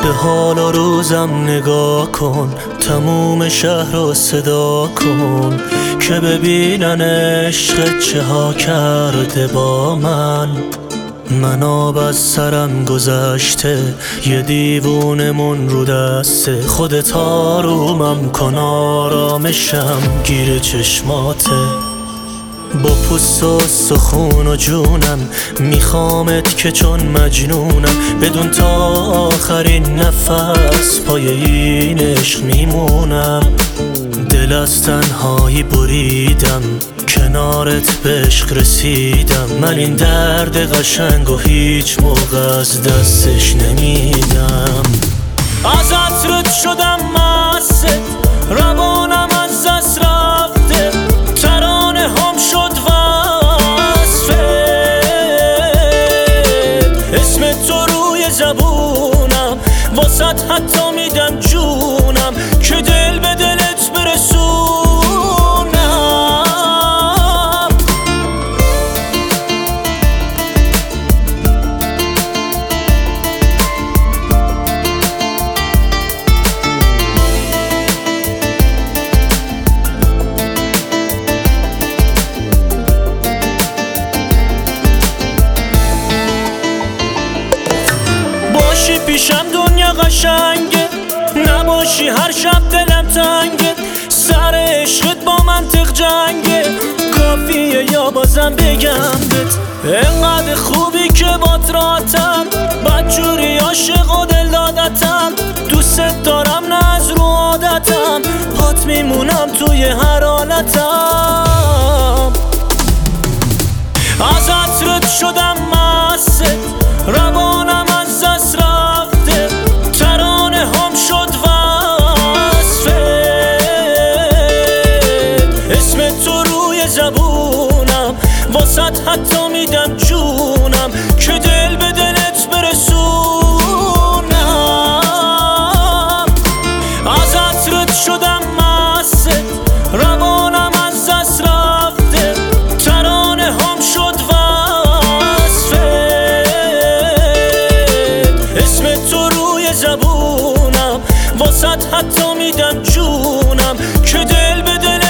به حال و روزم نگاه کن، تموم شهر رو صدا کن که ببینن عشق چه ها کرده با من. آب از سرم گذشته، یه دیوونمون رو دسته. خودت آرومم کن، آرامشم گیر چشماته. با پوست و سخون و جونم میخوامت که چون مجنونم، بدون تا آخرین نفس پای این عشق میمونم. دل از تنهایی بریدم، کنارت به عشق رسیدم. من این درد قشنگ و هیچ موقع از دستش نمیدم. از عطرت شدم مست، روانم از دست رفته. ترانه هم شد وصفت، اسم تو روی زبونم، واسط حتی میدم جونم که دل به دلت برسونم. باشی پیشم دنیا قشنگه، نباشی هر شب دلم تنگه. سر عشقت با منطق جنگه، کافیه یا بازم بگم بهت انقدر خوبی که بات راحتم. بدجوری عاشق و دل دادتم، دوست دارم نه از رو عادتم. هات میمونم توی هر حالتم. از عطرت شدم مست، روانم از دست رفته. ترانه هم شد وصفت، اسم تو روی زبونم، واسط حتی میدم جونم که دل به دلت برسونم. از عطرت شدم مست، روانم از دست رفته. ترانه هم شد وصفت، اسم تو روی زبونم، واسط حتی میدم جونم که دل به دل